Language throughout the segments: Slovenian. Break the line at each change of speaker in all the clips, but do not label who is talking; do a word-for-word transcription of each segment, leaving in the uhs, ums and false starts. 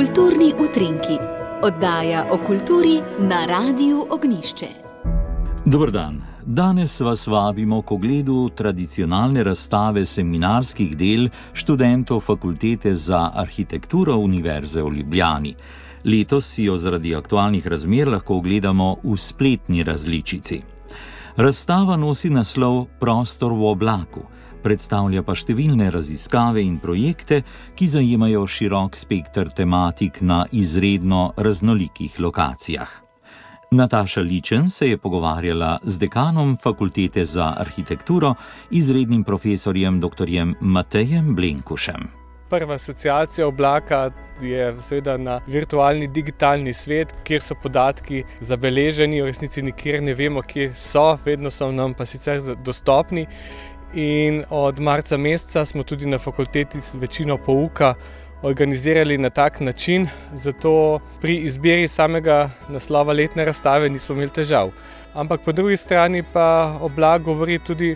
Kulturni utrinki, oddaja o kulturi na Radiu Ognjišče.
Dober dan. Danes vas vabimo k ogledu tradicionalne razstave seminarskih del študentov Fakultete za arhitekturo Univerze v Ljubljani. Letos si jo zaradi aktualnih razmer lahko ogledamo v spletni različici. Razstava nosi naslov Prostor v oblaku, predstavlja pa številne raziskave in projekte, ki zajemajo širok spekter tematik na izredno raznolikih lokacijah. Nataša Ličen se je pogovarjala z dekanom Fakultete za arhitekturo, izrednim profesorjem dr. Matejem Blenkušem.
Prva asociacija oblaka je seveda na virtualni digitalni svet, kjer so podatki zabeleženi, v resnici nikjer ne vemo, kje so, vedno so nam pa sicer dostopni. In od marca meseca smo tudi na fakulteti večino pouka organizirali na tak način, zato pri izbiri samega naslova letne razstave nismo imeli težav. Ampak po drugi strani pa oblak govori tudi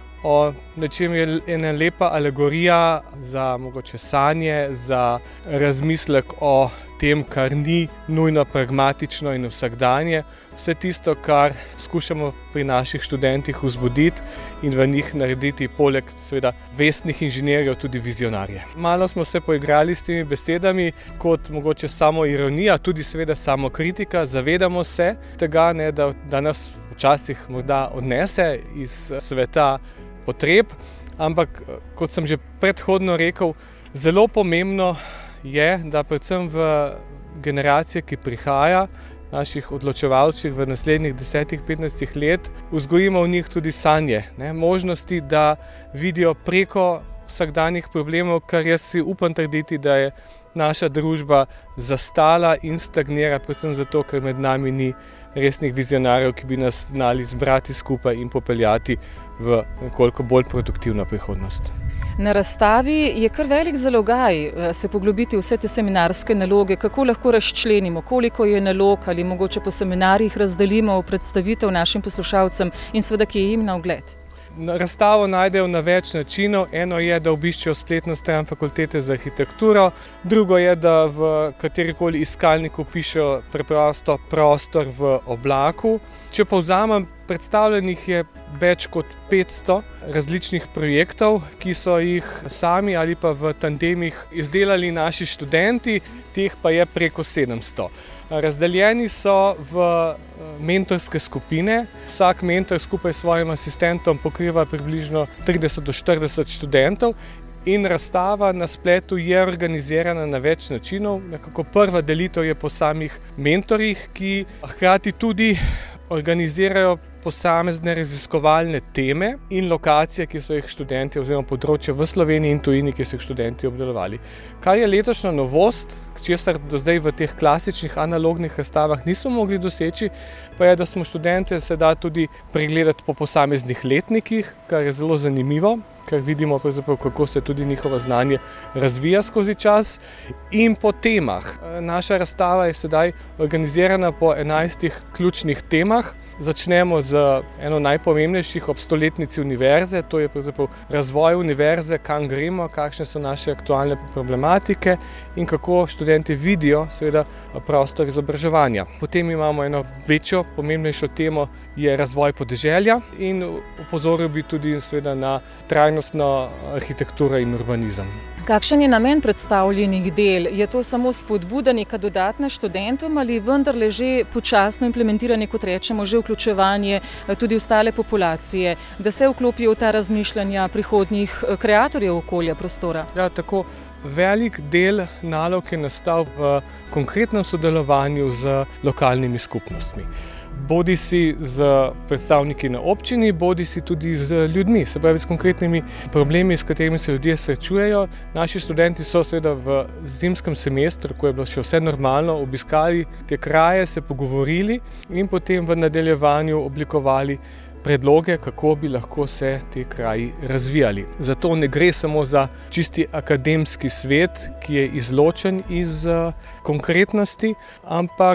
o nečem, je ena lepa alegorija za mogoče sanje, za razmislek o tem, kar ni nujno pragmatično in vsakdanje. Vse tisto, kar skušamo pri naših študentih vzbuditi in v njih narediti poleg seveda vestnih inženirjev tudi vizionarje. Malo smo se poigrali s temi besedami kot mogoče samo ironija, tudi seveda samo kritika. Zavedamo se tega, ne, da, da nas včasih morda odnese iz sveta potreb, ampak kot sem že predhodno rekel, zelo pomembno je, da predvsem v generacije, ki prihaja, naših odločevalcih v naslednjih desetih, petnajstih let, vzgojimo v njih tudi sanje, ne, možnosti, da vidijo preko vsakdanjih problemov, kar jaz si upam trditi, da je naša družba zastala in stagnira, predvsem zato, ker med nami ni resnih vizionarjev, ki bi nas znali zbrati skupaj in popeljati v nekoliko bolj produktivno prihodnost.
Na razstavi je kar velik zalogaj se poglobiti vse te seminarske naloge, kako lahko razčlenimo, koliko je nalog ali mogoče po seminarjih razdelimo v predstavitev našim poslušalcem in seveda kje jim na ogled.
Razstavo najdejo na več načinov. Eno je, da obiščejo spletno stran Fakultete za arhitekturo, drugo je, da v katerikoli iskalniku pišejo preprosto prostor v oblaku. Če povzamem, predstavljenih je več kot petsto različnih projektov, ki so jih sami ali pa v tandemih izdelali naši študenti, teh pa je preko sedemsto. Razdeljeni so v mentorske skupine. Vsak mentor skupaj s svojim asistentom pokriva približno trideset do štirideset študentov in razstava na spletu je organizirana na več načinov. Nekako prva delitev je po samih mentorjih, ki hkrati tudi organizirajo posamezne raziskovalne teme in lokacije, ki so jih študenti oziroma področje v Sloveniji in tujini, ki so jih študenti obdelovali. Kar je letošnja novost, česar do zdaj v teh klasičnih analognih razstavah nismo mogli doseči, pa je, da smo študente se da tudi pregledati po posameznih letnikih, kar je zelo zanimivo, ker vidimo pravzaprav, kako se tudi njihovo znanje razvija skozi čas, in po temah. Naša razstava je sedaj organizirana po enajstih ključnih temah. Začnemo z eno najpomembnejših ob stoletnici univerze, to je pravzaprav razvoj univerze, kam gremo, kakšne so naše aktualne problematike in kako študenti vidijo seveda prostor izobraževanja. Potem imamo eno večjo, pomembnejšo temo, je razvoj podeželja in opozoril bi tudi seveda na trajnostno arhitekturo in urbanizem.
Kakšen je namen predstavljenih del? Je to samo spodbuda neka dodatna študentom ali vendarle že počasno implementiranje, kot rečemo, že vključevanje tudi ostale populacije, da se vklopijo v ta razmišljanja prihodnjih kreatorjev okolja, prostora?
Ja, tako velik del nalog je nastal v konkretnem sodelovanju z lokalnimi skupnostmi. Bodi si z predstavniki na občini, bodi si tudi z ljudmi, se pravi s konkretnimi problemi, s katerimi se ljudje srečujejo. Naši študenti so seveda v zimskem semestru, ko je bilo še vse normalno, obiskali te kraje, se pogovorili in potem v nadaljevanju oblikovali predloge, kako bi lahko se te kraji razvijali. Zato ne gre samo za čisti akademski svet, ki je izločen iz konkretnosti, ampak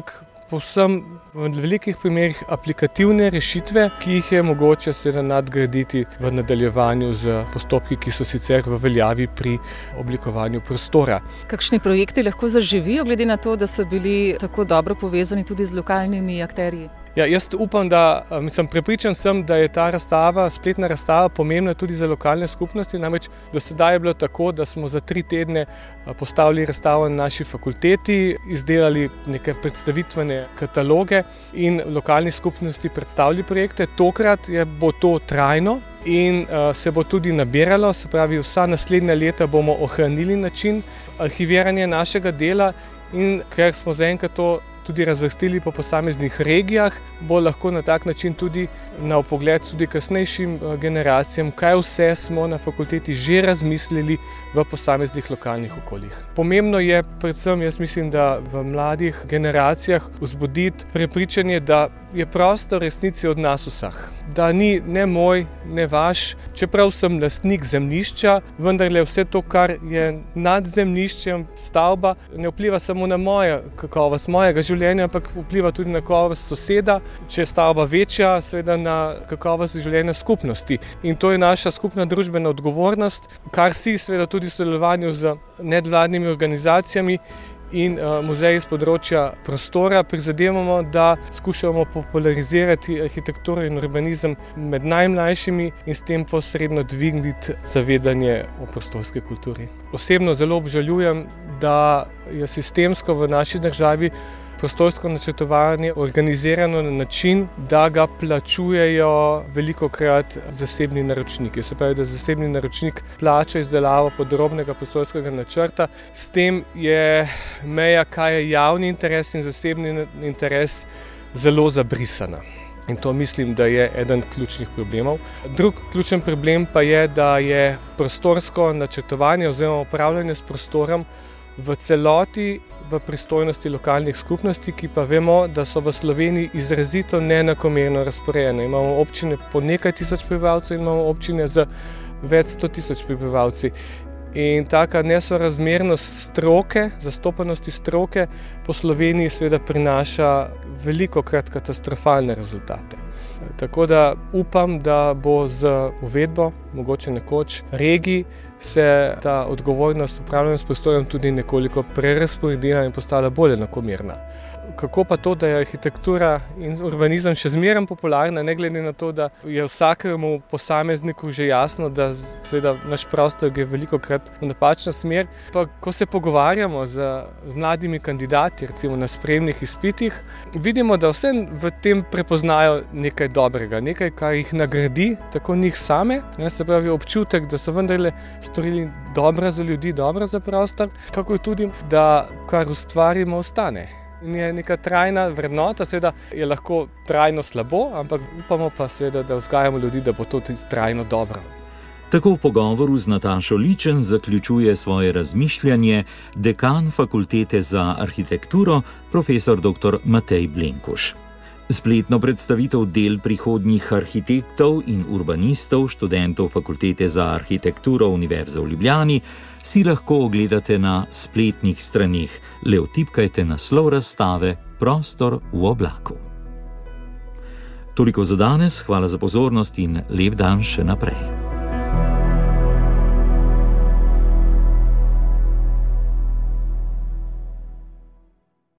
povsem v velikih primerih aplikativne rešitve, ki jih je mogoče seveda nadgraditi v nadaljevanju z postopki, ki so sicer v veljavi pri oblikovanju prostora.
Kakšni projekti lahko zaživijo, glede na to, da so bili tako dobro povezani tudi z lokalnimi akterji?
Ja, jaz upam, da, mislim, prepričan sem, da je ta razstava, spletna razstava pomembna tudi za lokalne skupnosti, namreč do sedaj je bilo tako, da smo za tri tedne postavili razstavo na naši fakulteti, izdelali neke predstavitvene kataloge in lokalni skupnosti predstavili projekte. Tokrat je, bo to trajno in uh, se bo tudi nabiralo, se pravi vsa naslednja leta bomo ohranili način arhiviranja našega dela in ker smo zaenkrat to tudi razvrstili po posameznih regijah, bo lahko na tak način tudi na vpogled tudi kasnejšim generacijam, kaj vse smo na fakulteti že razmislili v posameznih lokalnih okoljih. Pomembno je predvsem, jaz mislim, da v mladih generacijah vzbuditi prepričanje, da je prostor v resnici od nas vseh. Da ni ne moj, ne vaš, čeprav sem lastnik zemljišča, vendarle vse to, kar je nad zemljiščem, stavba, ne vpliva samo na mojo kakovost mojega življenja, ampak vpliva tudi na kakovost soseda, če je stavba večja, seveda na kakovost življenja skupnosti. In to je naša skupna družbena odgovornost, kar si seveda tudi v sodelovanju z nevladnimi organizacijami in uh, muzeji z področja prostora prizadevamo, da skušamo popularizirati arhitekturo in urbanizem med najmlajšimi in s tem posredno dvigniti zavedanje o prostorski kulturi. Osebno zelo obžalujem, da je sistemsko v naši državi prostorsko načrtovanje organizirano na način, da ga plačujejo velikokrat zasebni naročniki. Se pravi, da zasebni naročnik plača izdelavo podrobnega prostorskega načrta. S tem je meja, kaj je javni interes in zasebni interes, zelo zabrisana. In to mislim, da je eden ključnih problemov. Drug ključen problem pa je, da je prostorsko načrtovanje oziroma upravljanje s prostorom v celoti v pristojnosti lokalnih skupnosti, ki pa vemo, da so v Sloveniji izrazito neenakomerno razporejene. Imamo občine po nekaj tisoč prebivalcev in imamo občine z več sto tisoč prebivalci. In taka nesorazmernost stroke, zastopanosti stroke po Sloveniji seveda prinaša velikokrat katastrofalne rezultate. Tako da upam, da bo z uvedbo, mogoče nekoč, regij se ta odgovornost upravljanja s prostorom tudi nekoliko prerazporedila in postala bolj enakomerna. Kako pa to, da je arhitektura in urbanizem še zmeraj popularna, ne glede na to, da je vsakemu posamezniku že jasno, da seveda naš prostor gre velikokrat v napačno smer. Pa ko se pogovarjamo z mladimi kandidati, recimo na sprejemnih izpitih, vidimo, da vse v tem prepoznajo nekaj dobrega, nekaj, kar jih nagradi, tako njih same, ne, se pravi občutek, da so vendarle storili dobro za ljudi, dobro za prostor, kako tudi, da kar ustvarimo, ostane. In je neka trajna vrednota, seveda je lahko trajno slabo, ampak upamo pa seveda, da vzgajamo ljudi, da bo to tudi trajno dobro.
Tako v pogovoru z Natašo Ličen zaključuje svoje razmišljanje dekan Fakultete za arhitekturo, profesor doktor Matej Blenkuš. Spletno predstavitev del prihodnjih arhitektov in urbanistov, študentov Fakultete za arhitekturo Univerze v Ljubljani, si lahko ogledate na spletnih straneh. Le vtipkajte naslov razstave Prostor v oblaku. Toliko za danes, hvala za pozornost in lep dan še naprej.